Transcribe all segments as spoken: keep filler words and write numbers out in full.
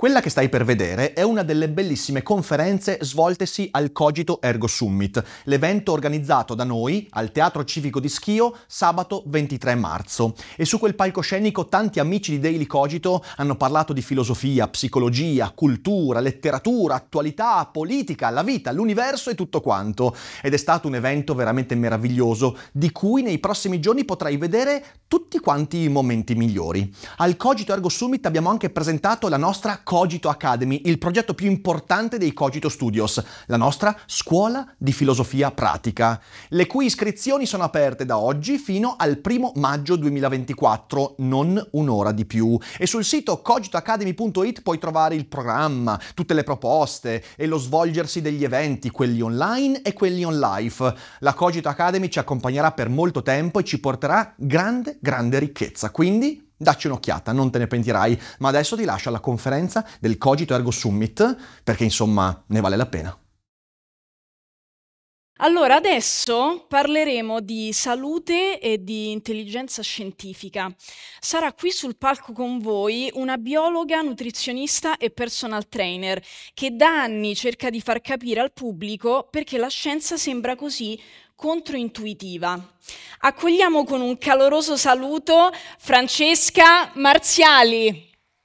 Quella che stai per vedere è una delle bellissime conferenze svoltesi al Cogito Ergo Summit, l'evento organizzato da noi al Teatro Civico di Schio sabato ventitré marzo. E su quel palcoscenico tanti amici di Daily Cogito hanno parlato di filosofia, psicologia, cultura, letteratura, attualità, politica, la vita, l'universo e tutto quanto. Ed è stato un evento veramente meraviglioso, di cui nei prossimi giorni potrai vedere tutti quanti i momenti migliori. Al Cogito Ergo Summit abbiamo anche presentato la nostra Cogito Academy, il progetto più importante dei Cogito Studios, la nostra scuola di filosofia pratica, le cui iscrizioni sono aperte da oggi fino al primo maggio duemilaventiquattro, non un'ora di più. E sul sito cogito academy punto it puoi trovare il programma, tutte le proposte e lo svolgersi degli eventi, quelli online e quelli on live. La Cogito Academy ci accompagnerà per molto tempo e ci porterà grande, grande ricchezza, quindi dacci un'occhiata, non te ne pentirai, ma adesso ti lascio alla conferenza del Cogito Ergo Summit, perché insomma ne vale la pena. Allora, adesso parleremo di salute e di intelligenza scientifica. Sarà qui sul palco con voi una biologa, nutrizionista e personal trainer che da anni cerca di far capire al pubblico perché la scienza sembra così controintuitiva. Accogliamo con un caloroso saluto Francesca Marziali.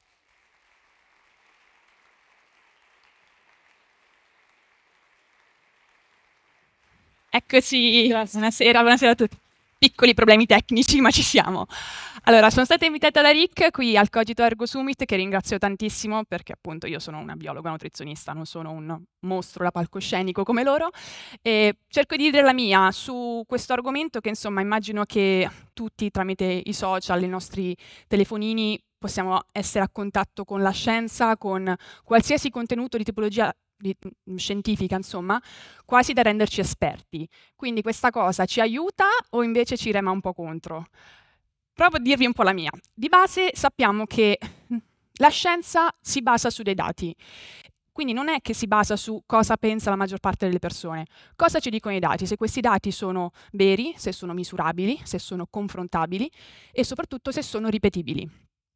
Eccoci, buonasera, buonasera a tutti. Piccoli problemi tecnici, ma ci siamo. Allora, sono stata invitata da Rick qui al Cogito Ergo Summit, che ringrazio tantissimo perché appunto io sono una biologa nutrizionista, non sono un mostro da palcoscenico come loro, e cerco di dire la mia su questo argomento che insomma immagino che tutti tramite i social, i nostri telefonini, possiamo essere a contatto con la scienza, con qualsiasi contenuto di tipologia di, scientifica, insomma, quasi da renderci esperti. Quindi questa cosa ci aiuta o invece ci rema un po' contro? Provo a dirvi un po' la mia. Di base sappiamo che la scienza si basa su dei dati. Quindi non è che si basa su cosa pensa la maggior parte delle persone. Cosa ci dicono i dati? Se questi dati sono veri, se sono misurabili, se sono confrontabili e soprattutto se sono ripetibili.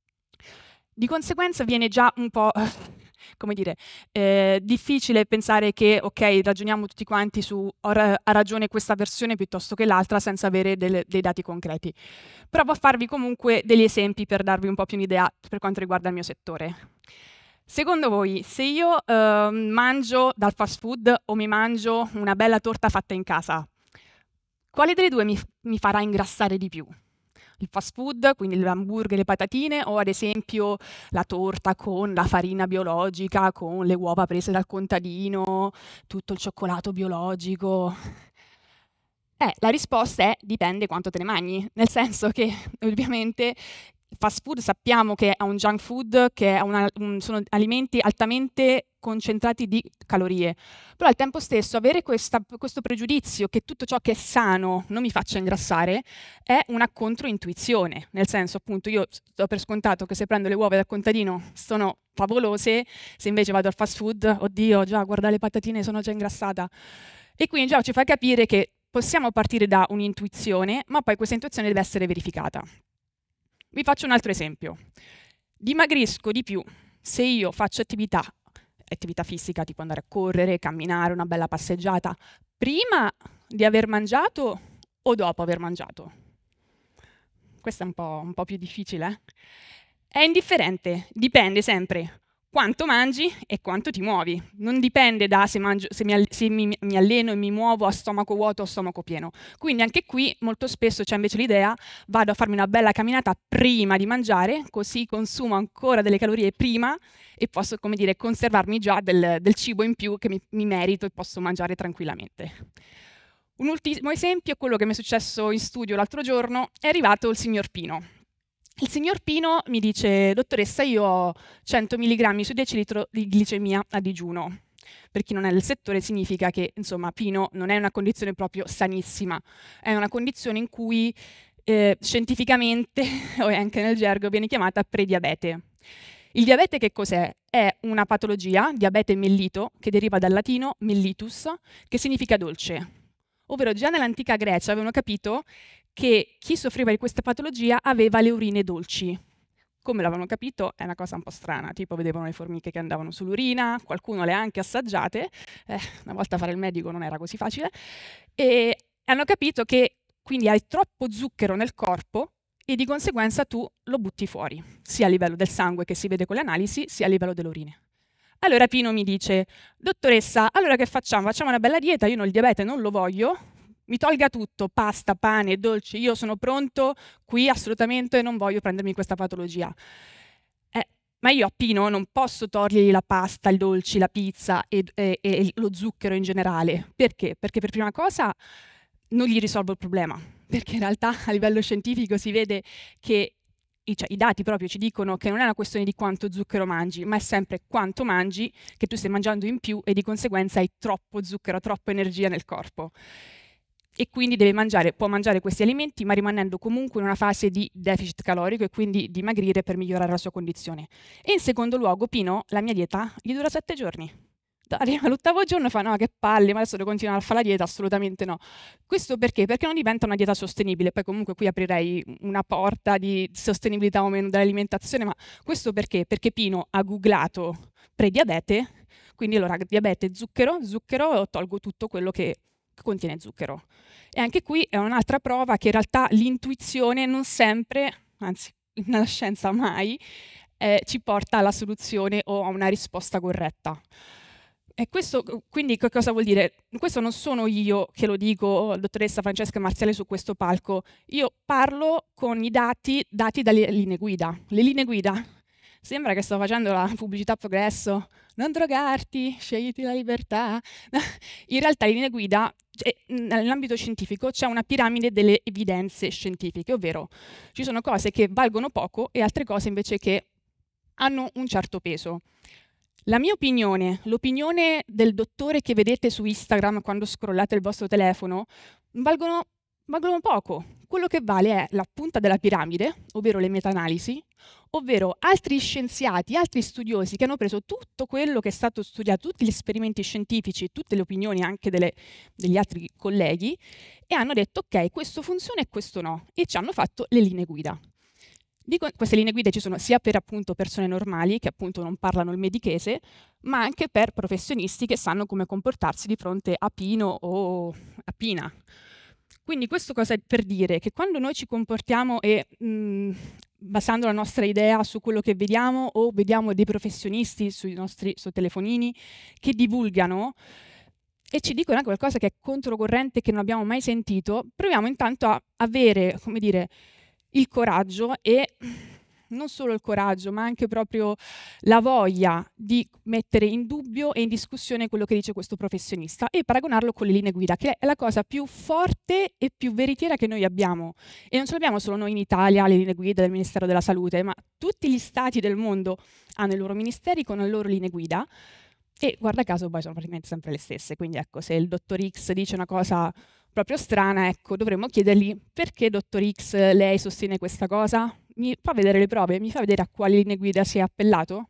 Di conseguenza viene già un po', come dire, eh, difficile pensare che, ok, ragioniamo tutti quanti su ha ragione questa versione piuttosto che l'altra senza avere delle, dei dati concreti. Provo a farvi comunque degli esempi per darvi un po' più un'idea per quanto riguarda il mio settore. Secondo voi, se io eh, mangio dal fast food o mi mangio una bella torta fatta in casa, quale delle due mi, mi farà ingrassare di più? Il fast food, quindi l'hamburger e le patatine, o ad esempio la torta con la farina biologica, con le uova prese dal contadino, tutto il cioccolato biologico? Eh, la risposta è dipende quanto te ne mangi, nel senso che ovviamente il fast food sappiamo che è un junk food, che è una, un, sono alimenti altamente concentrati di calorie, però al tempo stesso avere questa, questo pregiudizio che tutto ciò che è sano non mi faccia ingrassare è una controintuizione, nel senso appunto io do per scontato che se prendo le uova dal contadino sono favolose, se invece vado al fast food, oddio già guarda le patatine sono già ingrassata, e quindi già ci fa capire che possiamo partire da un'intuizione, ma poi questa intuizione deve essere verificata. Vi faccio un altro esempio. Dimagrisco di più se io faccio attività, attività fisica, tipo andare a correre, camminare, una bella passeggiata, prima di aver mangiato o dopo aver mangiato? Questo è un po', un po' più difficile. Eh? È indifferente, dipende sempre quanto mangi e quanto ti muovi. Non dipende da se, mangio, se, mi, se mi, mi alleno e mi muovo a stomaco vuoto o a stomaco pieno. Quindi anche qui molto spesso c'è invece l'idea, vado a farmi una bella camminata prima di mangiare, così consumo ancora delle calorie prima e posso, come dire, conservarmi già del, del cibo in più che mi, mi merito e posso mangiare tranquillamente. Un ultimo esempio è quello che mi è successo in studio l'altro giorno. È arrivato il signor Pino. Il signor Pino mi dice, dottoressa, io ho cento milligrammi su decilitro di glicemia a digiuno. Per chi non è del settore significa che, insomma, Pino non è una condizione proprio sanissima, è una condizione in cui eh, scientificamente, o anche nel gergo, viene chiamata prediabete. Il diabete che cos'è? È una patologia, diabete mellito, che deriva dal latino mellitus, che significa dolce. Ovvero già nell'antica Grecia avevano capito che chi soffriva di questa patologia aveva le urine dolci. come l'avevano capito, è una cosa un po' strana, tipo vedevano le formiche che andavano sull'urina, qualcuno le ha anche assaggiate, eh, una volta fare il medico non era così facile, e hanno capito che quindi hai troppo zucchero nel corpo e di conseguenza tu lo butti fuori, sia a livello del sangue che si vede con le analisi, sia a livello delle urine. Allora Pino mi dice, dottoressa, allora che facciamo? Facciamo una bella dieta, io il diabete non lo voglio, mi tolga tutto, pasta, pane, dolci, io sono pronto qui assolutamente, non voglio prendermi questa patologia. Eh, ma io a Pino non posso togliergli la pasta, i dolci, la pizza e, e, e lo zucchero in generale. Perché? Perché per prima cosa non gli risolvo il problema, perché in realtà a livello scientifico si vede che i, cioè, i dati proprio ci dicono che non è una questione di quanto zucchero mangi, ma è sempre quanto mangi, che tu stai mangiando in più e di conseguenza hai troppo zucchero, troppa energia nel corpo. E quindi deve mangiare, può mangiare questi alimenti, ma rimanendo comunque in una fase di deficit calorico e quindi dimagrire per migliorare la sua condizione. E in secondo luogo, Pino, la mia dieta gli dura sette giorni. Arriva l'ottavo giorno e fa no, che palle, ma adesso devo continuare a fare la dieta? Assolutamente no. Questo perché? Perché non diventa una dieta sostenibile. Poi comunque qui aprirei una porta di sostenibilità o meno dell'alimentazione, ma questo perché? Perché Pino ha googlato prediabete, quindi allora diabete, zucchero, zucchero, tolgo tutto quello che contiene zucchero. E anche qui è un'altra prova che in realtà l'intuizione non sempre, anzi nella scienza mai, eh, ci porta alla soluzione o a una risposta corretta. E questo quindi che cosa vuol dire? Questo non sono io che lo dico, dottoressa Francesca Marziale su questo palco, io parlo con i dati dati dalle linee guida. Le linee guida, sembra che sto facendo la pubblicità Progresso, non drogarti, scegliti la libertà. In realtà le linee guida, nell'ambito scientifico, c'è una piramide delle evidenze scientifiche, ovvero ci sono cose che valgono poco e altre cose invece che hanno un certo peso. La mia opinione, l'opinione del dottore che vedete su Instagram quando scrollate il vostro telefono, valgono, valgono poco. Quello che vale è la punta della piramide, ovvero le meta-analisi, ovvero altri scienziati, altri studiosi che hanno preso tutto quello che è stato studiato, tutti gli esperimenti scientifici, tutte le opinioni anche delle, degli altri colleghi, e hanno detto ok, questo funziona e questo no, e ci hanno fatto le linee guida. Dico, queste linee guida ci sono sia per appunto persone normali che appunto non parlano il medichese, ma anche per professionisti che sanno come comportarsi di fronte a Pino o a Pina. Quindi questo cosa è per dire? Che quando noi ci comportiamo e mh, basando la nostra idea su quello che vediamo o vediamo dei professionisti sui nostri sui telefonini che divulgano e ci dicono anche qualcosa che è controcorrente che non abbiamo mai sentito, proviamo intanto a avere, come dire, il coraggio e non solo il coraggio, ma anche proprio la voglia di mettere in dubbio e in discussione quello che dice questo professionista e paragonarlo con le linee guida, che è la cosa più forte e più veritiera che noi abbiamo. E non ce l'abbiamo solo noi in Italia, le linee guida del Ministero della Salute, ma tutti gli stati del mondo hanno i loro ministeri con le loro linee guida e guarda caso poi sono praticamente sempre le stesse. Quindi ecco, se il dottor X dice una cosa proprio strana, ecco, dovremmo chiedergli perché dottor X lei sostiene questa cosa? Mi fa vedere le prove, mi fa vedere a quali linee guida si è appellato?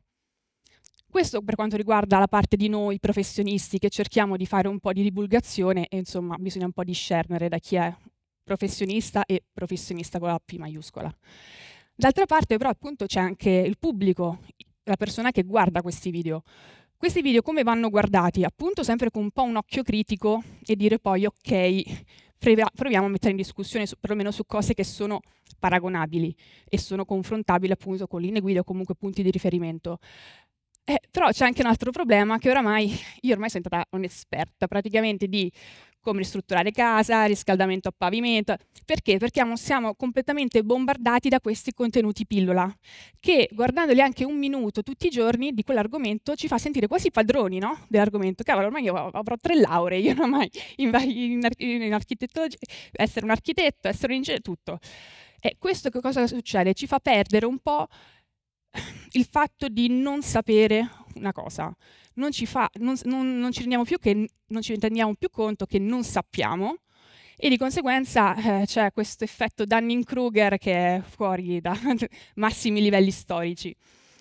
Questo per quanto riguarda la parte di noi professionisti che cerchiamo di fare un po' di divulgazione e insomma bisogna un po' discernere da chi è professionista e professionista con la P maiuscola. D'altra parte però appunto c'è anche il pubblico, la persona che guarda questi video. Questi video come vanno guardati? Appunto sempre con un po' un occhio critico e dire poi ok, proviamo a mettere in discussione su, perlomeno su cose che sono paragonabili e sono confrontabili appunto con linee guida o comunque punti di riferimento. Eh, però c'è anche un altro problema che oramai, io ormai sono stata un'esperta praticamente di come ristrutturare casa, riscaldamento a pavimento. Perché? Perché siamo completamente bombardati da questi contenuti pillola, che guardandoli anche un minuto tutti i giorni di quell'argomento ci fa sentire quasi padroni, no? Dell'argomento. Cavolo, ormai io avrò tre lauree, io ormai in, in, in architettura, essere un architetto, essere un ingegnere, tutto. E questo che cosa succede? Ci fa perdere un po' il fatto di non sapere una cosa. Non ci, fa, non, non, non ci rendiamo più che non ci rendiamo più conto che non sappiamo e di conseguenza eh, c'è questo effetto Dunning-Kruger che è fuori da massimi livelli storici.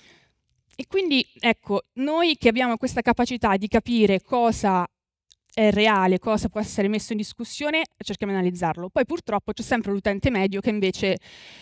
E quindi ecco, noi che abbiamo questa capacità di capire cosa è reale, cosa può essere messo in discussione, cerchiamo di analizzarlo. Poi purtroppo c'è sempre l'utente medio che invece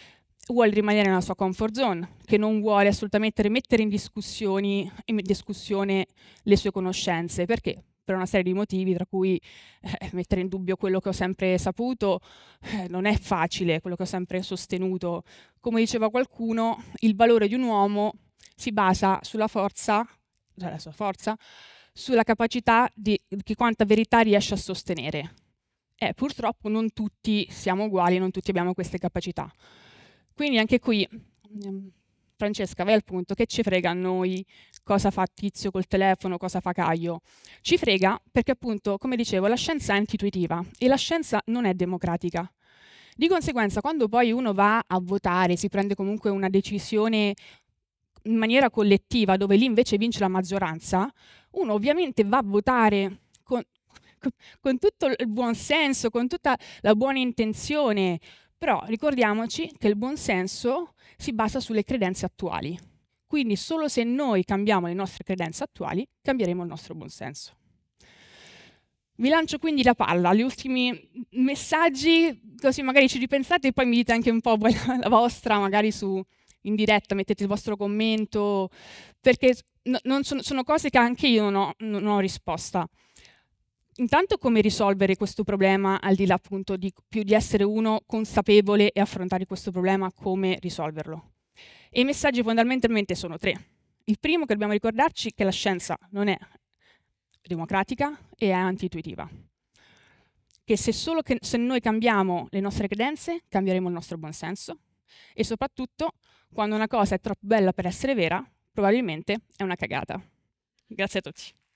vuole rimanere nella sua comfort zone, che non vuole assolutamente mettere in, discussioni, in discussione le sue conoscenze. Perché? Per una serie di motivi, tra cui eh, mettere in dubbio quello che ho sempre saputo eh, non è facile, quello che ho sempre sostenuto. Come diceva qualcuno, il valore di un uomo si basa sulla forza, cioè la sua forza, sulla capacità di, di quanta verità riesce a sostenere. Eh, purtroppo non tutti siamo uguali, non tutti abbiamo queste capacità. Quindi anche qui, Francesca, vai al punto, che ci frega a noi cosa fa Tizio col telefono, cosa fa Caio? Ci frega perché appunto, come dicevo, la scienza è intuitiva e la scienza non è democratica. Di conseguenza, quando poi uno va a votare, si prende comunque una decisione in maniera collettiva, dove lì invece vince la maggioranza, uno ovviamente va a votare con, con, con tutto il buon senso, con tutta la buona intenzione, però ricordiamoci che il buon senso si basa sulle credenze attuali. Quindi solo se noi cambiamo le nostre credenze attuali, cambieremo il nostro buon senso. Vi lancio quindi la palla, gli ultimi messaggi, così magari ci ripensate e poi mi dite anche un po' la vostra, magari su, in diretta, mettete il vostro commento, perché no, non sono, sono cose che anche io non ho, non ho risposta. Intanto come risolvere questo problema, al di là appunto di più di essere uno consapevole e affrontare questo problema, come risolverlo? E i messaggi fondamentalmente sono tre. Il primo, che dobbiamo ricordarci, che la scienza non è democratica e è anti-intuitiva. Che se solo che se noi cambiamo le nostre credenze, cambieremo il nostro buonsenso. E soprattutto, quando una cosa è troppo bella per essere vera, probabilmente è una cagata. Grazie a tutti.